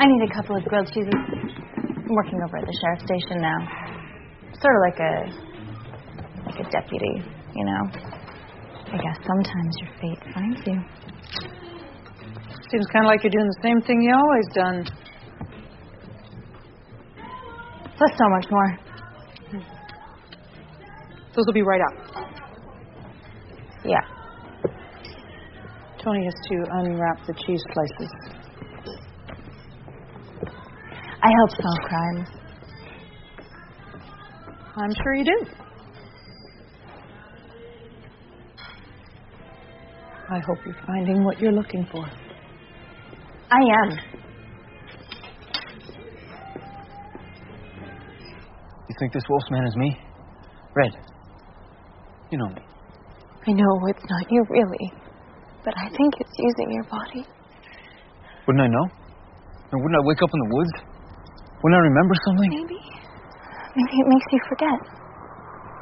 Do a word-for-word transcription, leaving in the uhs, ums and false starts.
I need a couple of grilled cheeses. I'm working over at the sheriff's station now. Sort of like a, like a deputy, you know? I guess sometimes your fate finds you. Seems kind of like you're doing the same thing you always done. Plus so much more. Those will be right up. Yeah. Tony has to unwrap the cheese slices. I help solve crimes. I'm sure you do. I hope you're finding what you're looking for. I am. You think this wolf's man is me? Red. You know me. I know it's not you, really. But I think it's using your body. Wouldn't I know? Or wouldn't I wake up in the woods? Wouldn't I remember something? Maybe. Maybe it makes you forget.